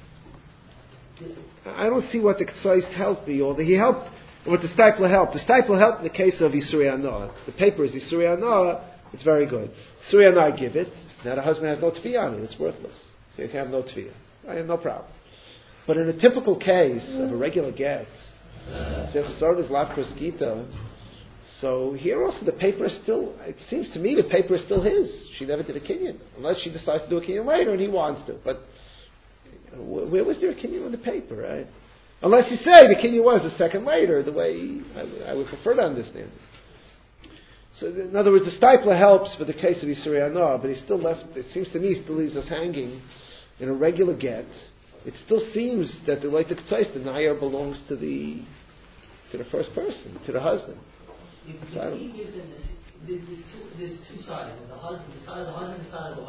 I don't see what the K'tzais helped me, or the, he helped, or what the Stipler helped. The Stipler helped in the case of Yisurei Hana. The paper is Yisurei Hana, it's very good. Yisurei Hana, I give it. Now the husband has no tefillah on it, it's worthless. So you can have no tefillah. I have no problem. But in a typical case of a regular get, say if the is lav kroskita, so here also the paper is still, it seems to me the paper is still his. She never did a kinyan. Unless she decides to do a kinyan later and he wants to. But where was there a kinyan on the paper, right? Unless you say the kinyan was a second later, the way I, I would prefer to understand it. So in other words, the Stipler helps for the case of Yisurei Hana, but he still left, it seems to me, he still leaves us hanging in a regular get. It still seems that the like the K'tzais, the Nair belongs to the to the first person, to the husband. If, so if he gives him this, there's, two, there's two sides, the husband, the side of the husband and the side of the wife.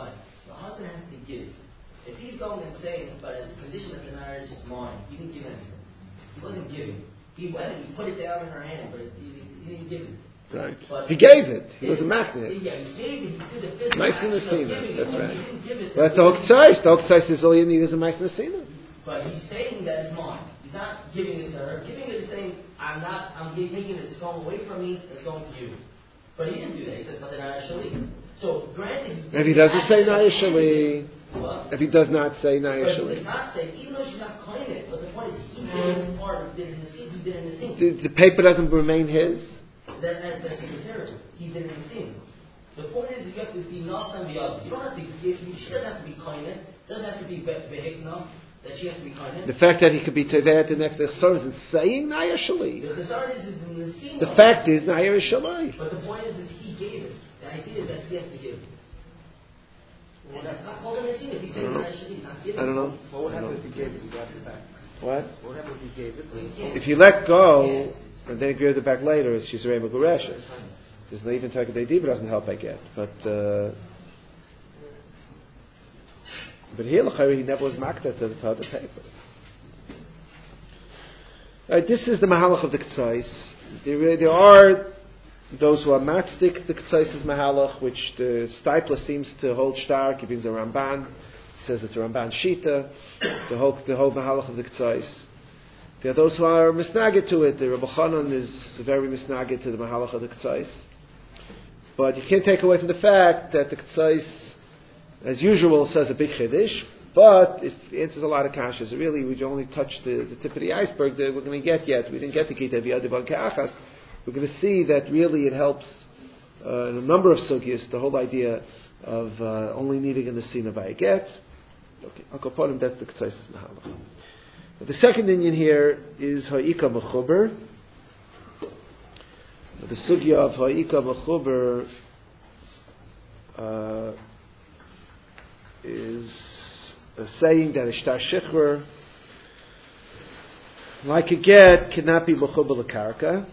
The husband has to give. If he's going and saying, but as a condition of the marriage is mine, he didn't give anything. He wasn't giving. He went and he put it down in her hand, but he, he didn't give it. Right. But he gave it. He wasn't matching it. Yeah, he gave it. He did the physical Nice action in the of scene. giving That's it. right. He didn't give it. That's the Hoksais. The Hoksais is all you need is a nice Nasina. But he's saying that it's mine. He's not giving it to her. Giving it is saying, I'm not, I'm taking it, it's going away from me, it's going to you. But he didn't do that. He said, but then I shall leave. So, granted, if he doesn't say Naya Shali, what? if he does not say Naya But Shali, he's not saying, even though she's not claiming it, but the point is, he did his part, he did it in the scene, he did it in the scene. the, the paper doesn't remain his. That, that, that's the material. He did it in the scene. The point is, you have to be not on the other. You don't have to give, she doesn't have to be claiming it, doesn't have to be behikna, that she has to be claiming. The fact that he could be Tevet the next Chesar isn't saying Naya Shali. The Chesar is in the scene. The fact is Naya Shali. But the point is, is he gave it. The idea is that he has to give. And that's not called in the scene if he says Naya Shali, he's not giving. I don't know. What would happen if he gave it? He got it back. What? What would happen if he gave it? Well, he can't. If you let go and then give it back later, she's a Rema Gureshes. There's no even Taka Deidi, but doesn't help I get. But uh, but here he never was makta to the to the paper. Right, this is the mahalach of the Ktsais. There, there are those who are matchstick the Ktsais' mahalach, which the Stipler seems to hold stark. He brings a Ramban. He says it's a Ramban Shita, the whole the whole mahalach of the Ktsais. There are those who are misnaged to it. The Rebbe Chanan is very misnaged to the mahalach of the Ktsais. But you can't take away from the fact that the Ktsais, as usual, says a big chiddush, but it answers a lot of kashas. Really, we only touched the, the tip of the iceberg that we're going to get yet. We didn't get to Kita V'Yadivan Ka'achas. We're going to see that really it helps uh, in a number of sugyas, the whole idea of uh, only needing in the scene of I get. Okay, I'll go put him that the Ktsais is Mahalach. The second Indian here is Ha'ika Mechuber. The sugya of Ha'ika Mechuber uh, is a saying that a shtar shechur, like a get, cannot be Mechuber l'karka.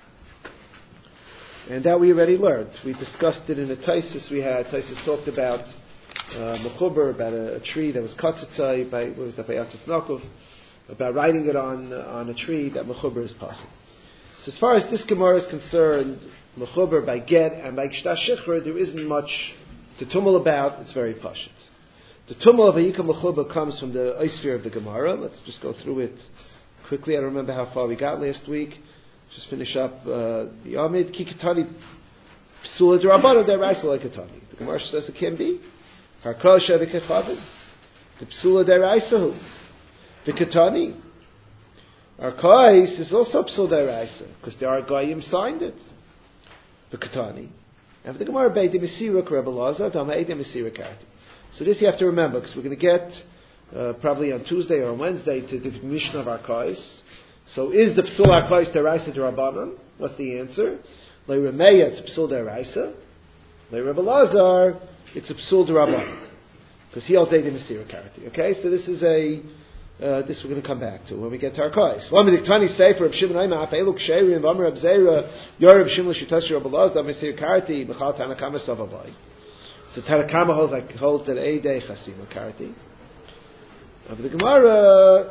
And that we already learned. We discussed it in the Taisus we had. Taisus talked about uh, Mechuber, about a, a tree that was katzitzai by, what was that, by Yatzis Nakov, about writing it on uh, on a tree, that Mechuber is possible. So as far as this Gemara is concerned, Mechuber by get and by shtar shechur, there isn't much to tumul about. It's very pashut. The tumul of Ha'ika Mechuber comes from the Oisfir of the Gemara. Let's just go through it quickly. I don't remember how far we got last week. Just finish up uh, the Amid. Ki Ketani Psula D'Rabbanan D'Oraisa like Ketani. The Gemara says it can be. Harkal Sheva Kechavim. The Psula D'Oraisa who? The Ketani. Arkais is also Psula D'Oraisa because the Argayim signed it. The Ketani. And for the Gemara Beit Misira Rebbe Lazar Dama Eid Misira Karti. So this you have to remember because we're going to get uh, probably on Tuesday or on Wednesday to the Mishnah of Arkais. So is the Psul Arkais D'Oraisa D'Rabbanan? What's the answer? Le Remeya, it's Psul D'Oraisa. Le Rebbe Lazar, it's a Psul D'Rabbanan. Because he holds Eid Misira Karti. Okay, so this is a, uh, this we're going to come back to when we get to Arkais. One with the Tani Sefer, Reb Shimon Aima, Afeilu Ksheri, and Vamar Reb Zera, Yor Reb Shimon Shitash Rebbe Lazar, Misira Karti, Mechal Tanakama Savabai. So Tanakama holds like holds that Eid Chasima Karti. Of the Gemara,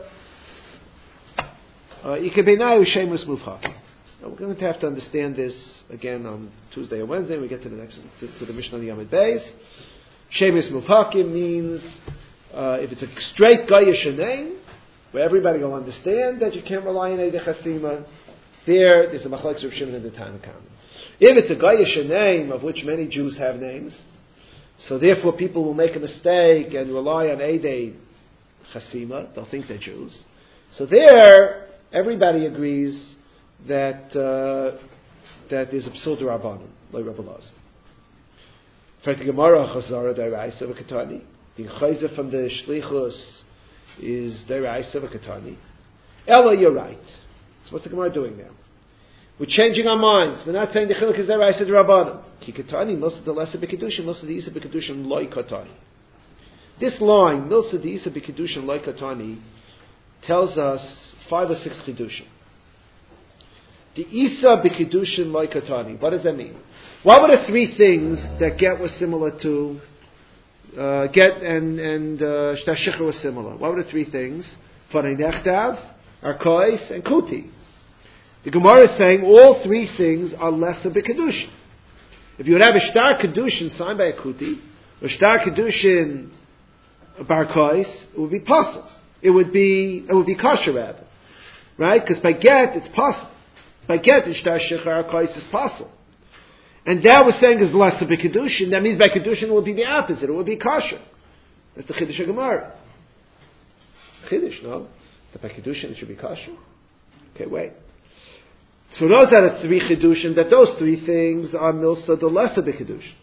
Ikebenayu Shemus Mufhaki. We're going to have to understand this again on Tuesday or Wednesday. We get to the next to, to the Mishnah on the Yamid Beis. Shemus Mufhaki means uh, if it's a straight Gayish name, where everybody will understand that you can't rely on Eidei Chasima. There, there's a Machlekes Reb Shimon in the Tanakam. If it's a Gayish name of which many Jews have names, so therefore people will make a mistake and rely on Eidei Chasima. They'll think they're Jews. So there, everybody agrees that uh, that is a psul d'Rabbanan, like Rebbe Lazar. For the Gemara, Chazara d'Oraisa v'Ketani. The Chayzer from the Shlichus is d'Oraisa v'Ketani. Ella, you're right. So what's the Gemara doing now? We're changing our minds. We're not saying the Chiluk is d'Oraisa d'Rabbanan. Ki Ketani, most of the lesser b'Kedushin, most of the Isa b'Kedushin loy Ketani. This line, Milsa the Isa b'Kedushin loy Ketani, tells us five or six Kedushin. The Isa b'Kedushin loy Ketani. What does that mean? What were the three things that Get was similar to uh, get and and uh, shtar shichur was similar. What were the three things? Fanei nechtav, arkois, and kuti. The Gemara is saying all three things are lesser b'kedushin. If you would have a shtar kedushin signed by a kuti, or shtar kedushin barkois, it would be possible. It would be it would be kosher rather, right? Because by get it's possible. By get in shtar shichur arkois is possible. And that was saying is lesser b'kedushin. That means by kedushin it would be the opposite. It would be kosher. That's the chiddush of Gemara. Chiddush, no? That by kedushin it should be kosher. Okay, wait. So those are the three chidushim. That those three things are milsa the lesser b'kedushin.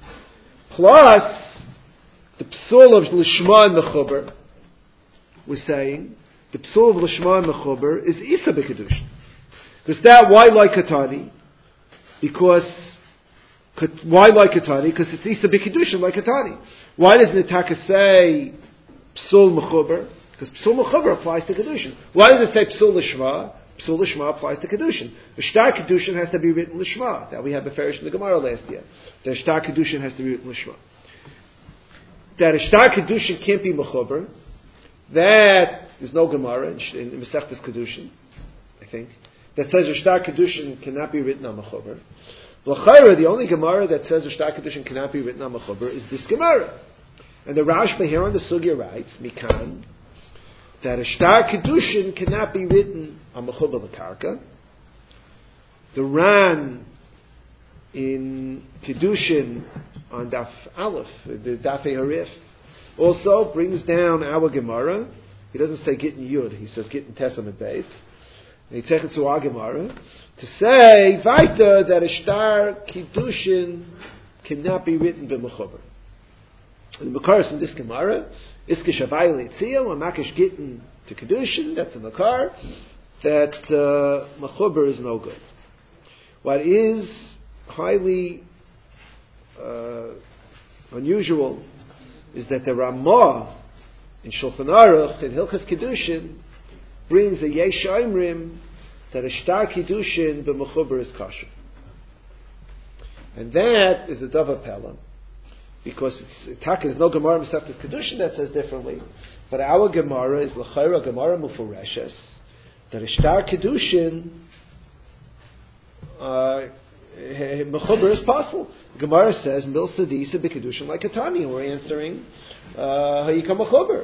Plus the psul of lishma and mechuber was saying the psul of lishma and mechuber is isa b'kedushin. Because that why like katani? Because Why like Katani? Because it's Isa B'Kedushin like Katani. Why doesn't the Taka say Psul Mechuber? Because Psul Mechuber applies to Kedushin. Why does it say Psul Lishma? Psul Lishma applies to Kedushin. The Shtar Kedushin has to be written Lishma. That we had Beferish in the Gemara last year. The Shtar Kedushin has to be written Lishma. That a Shtar Kedushin can't be Mechuber. That is no Gemara in, in, in Masechtas Kedushin, I think. That says a Shtar Kedushin cannot be written on Mechuber. L'chayra, the only Gemara that says a Shtar Kedushin cannot be written on Mechuber is this Gemara. And the Rashba here on the Sugya writes, Mikan, that a Shtar Kedushin cannot be written on Mechuber L'karka. The Ran in Kedushin on Daf Aleph, the Daf Harif, also brings down our Gemara. He doesn't say Gittin Yud, he says Gittin Testament base. And he takes it to our Gemara to say weiter that a Shtar Kiddushin cannot be written b'mechuber. And the Makar in this Gemara, Iske Shavai Leitzia, or Makish Gittin to Kiddushin, that's the Makar, that uh, mechuber is no good. What is highly uh, unusual is that the Ramah in Shulchan Aruch in Hilchas Kiddushin brings a Yesh Oimrim that a Shtar Kiddushin b'mechuber is kosher. And that is a Dava Pella, because it's Taka is no Gemara Masechtas Kiddushin that says differently, but our Gemara is L'chayra Gemara Mufureshes that a Shtar Kiddushin uh, mechuber is possible. Gemara says Mil Sadisa b'Kiddushin like Katani. We're answering Hayikam mechuber.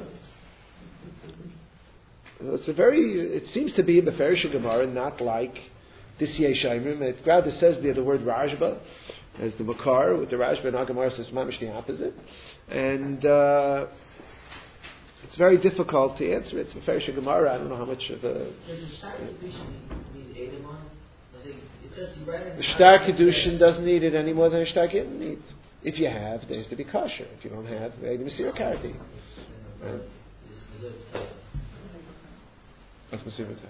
It's a very. It seems to be in the Beferish Gemara, not like this Yesh Oimrim. It rather says there the word Rajba as the Makar with the Rajba, and our Gemara says mamish the opposite, and uh, it's very difficult to answer it. It's the Beferish Gemara. I don't know how much of a. Does the Shtar Kedushin need Edom? It says you write it. The Shtar Kedushin doesn't need it any more than a Shtar Gittin needs. If you have, there has to be kosher. If you don't have, Edom Masir Karati. That's Masir Karati.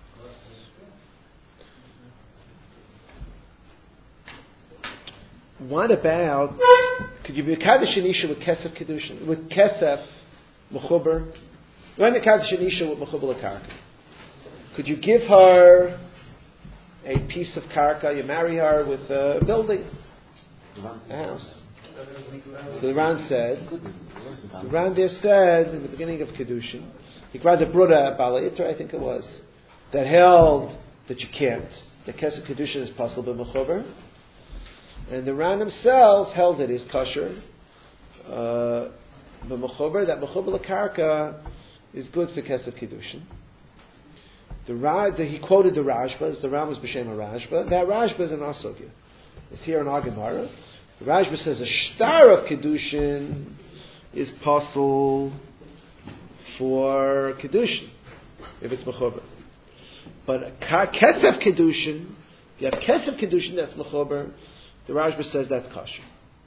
What about, could you be a Kaddish Anisha with Kesef Kedushin, with Kesef Mechuber? When a Kaddish Anisha with Mechuber L'Karka? Could you give her a piece of Karka, you marry her with a building, a house? So the Ran said, the Ran there said, in the beginning of Kedushin, he grabbed the Bruda Balaitra, I think it was, that held that you can't, that Kesef Kedushin is possible by Mechuber. And the Ran himself held it is kosher. Uh, the mechuber, that mechuber l'karka is good for kesef kiddushin. The, Ra, the he quoted the Rashba, the Ran was b'shem Rashba. That Rashba is an asogya. It's here in our Gemara. The Rashba says a shtar of kiddushin is possible for kiddushin if it's mechuber. But a kesef kiddushin, if you have kesef kiddushin that's mechuber, the Rashba says that's kosher.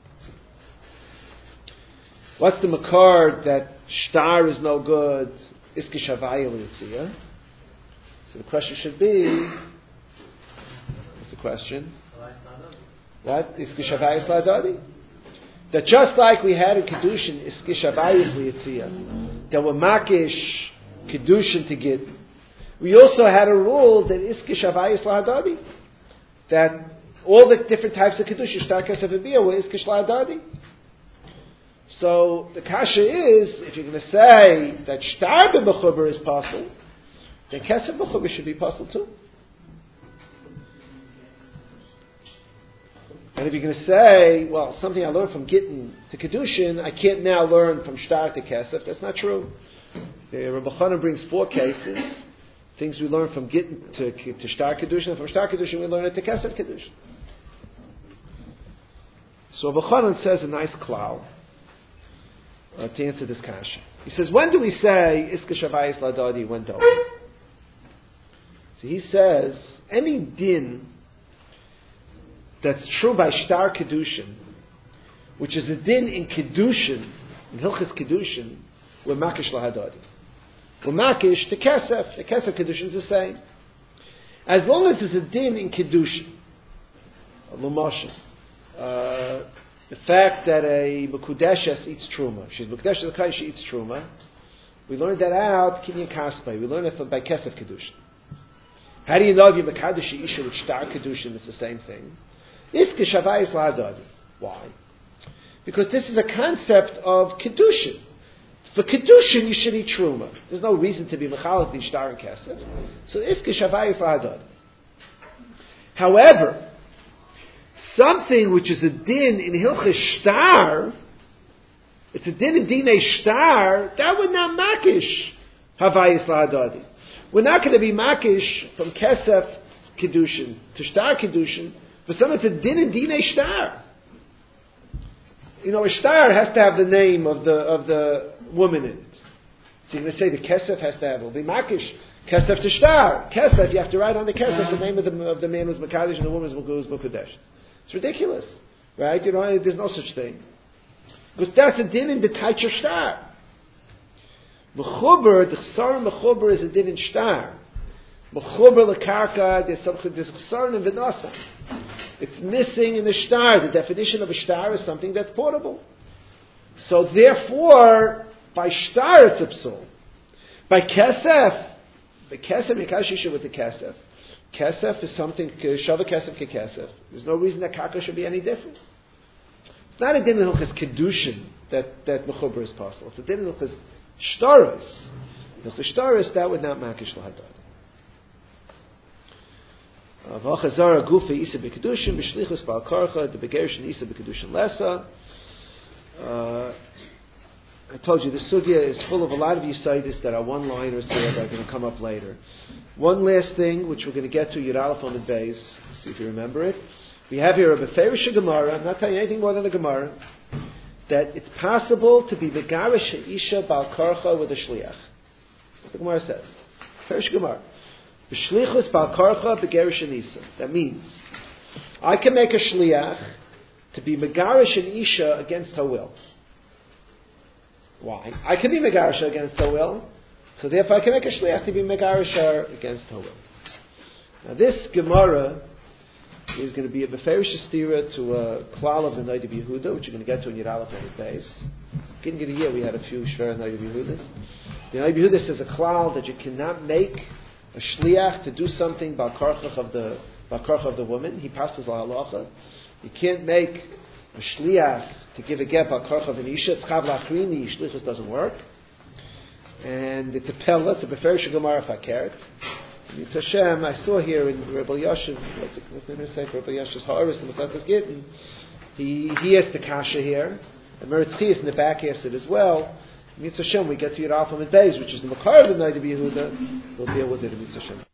What's the makar that shtar is no good? Iske shavaya l'yitzia. So the question should be, what's the question? What? Iske shavaya l'adadi? That just like we had in Kedushin, iske shavaya l'yitzia, that were makish Kedushin to get, we also had a rule that iske shavaya l'adadi, that all the different types of Kedusha, Shtar Kesef and Bia, were Iskish La'adadi. So the kasha is, if you're going to say that shtar b'mechuber is possible, then kesef b'mechuber should be possible too. And if you're going to say, well, something I learned from Gittin to Kedushin, I can't now learn from shtar to kesef, that's not true. Uh, Rabbi Chana brings four cases, things we learn from Gittin to, to shtar Kedushin, and from shtar Kedushin we learn it to kesef Kedushin. So Rabbi Chana says a nice klal uh, to answer this kasha. He says, when do we say Iska Shavayis Ladadi, when don't we? So he says, any din that's true by shtar Kedushin, which is a din in Kedushin, in Hilchas Kedushin, we're makish lahadadi. We're makish to kesef. The kesef Kedushin is the same. As long as there's a din in Kedushin, l'moshe, uh, the fact that a mekudeshes eats truma, she's mekudeshes l'kai, she eats truma, we learned that out kinyan kaspai. We learned it from, by kesef Kedushin. How do you know if you're mekadosh isha with shtar Kedushin? It's the same thing. Iska shavayis lahadadi. Why? Because this is a concept of Kedushin. For Kedushin, you should eat truma. There's no reason to be mechalat in shtar and kesef. So iska shavayis lahadadi. However, something which is a din in hilchas shtar, it's a din in dinei shtar, that would not makish havayis lahadadi. We're not going to be makish from kesef Kedushin to shtar Kedushin, for some it's a din in dinei shtar. You know, a shtar has to have the name of the of the woman in it. So you're going to say the kesef has to have, it'll be makish, kesef to shtar. Kesef, you have to write on the kesef the name of the of the man who's makadosh and the woman who's mukadesh. It's ridiculous, right? You know, there's no such thing. Because that's a din in the taicher shtar. Mechuber, the chsar mechuber is a din in shtar. Mechuber lekarka, there's something, there's chsar in v'nasa. It's missing in the shtar. The definition of a shtar is something that's portable. So therefore, by shtar it's a psul. By kesef, the kesef, mikashisha with the kesef. Kesef is something, shava kesef ke kesef. There's no reason that karka should be any different. It's not a din in hilchas kedushin that, that mechuber is possible. It's a din in hilchas shtaros. Hilchas shtaros, that would not makish lahadad. V'achazara gufa isa b'kedushin b'shlichus b'al karcha the begerishin isa b'kedushin lesa. I told you the sugya is full of a lot of yisaidis that are one-liners there that are going to come up later. One last thing, which we're going to get to, Yud Aleph on the base, see if you remember it. We have here a beferish Gemara. I'm not telling you anything more than a Gemara. That it's possible to be begarish isha b'al karcha with a shliach. That's what the Gemara says. Beferish Gemara. B'shlichus b'al karcha begarish isa. That means I can make a shliach to be megarish an isha against her will. Why? I can be megarish against her will, so therefore I can make a shliach to be megarish her against her will. Now this Gemara is going to be a beferish stira to a klal of the Noda B'Yehuda, which you're going to get to in Yud Aleph on the base. Beginning of the year we had a few shver Noda B'Yehudas. The Noda B'Yehuda says a klal that you cannot make a shliach to do something b'al karchach of the b'al karchach of the woman. He passes la halacha. You can't make a shliach to give a get b'al karchach of an isha. It's chav lachrini. Shlichus doesn't work, and it's a pella. It's a beferish gemara fakert. It's Hashem. I saw here in Rabbi Yashiv. What's it, what's the name of the Rabbi Yashiv's Ha'aris and Masatas Gittin. He he has the kasha here. And Meretzias in the back has it as well. Mitzvah Hashem, we get to Yud Aleph Amud Beis, which is the Makar of the Noda B'Yehuda. We'll deal with it in Mitzvah Hashem.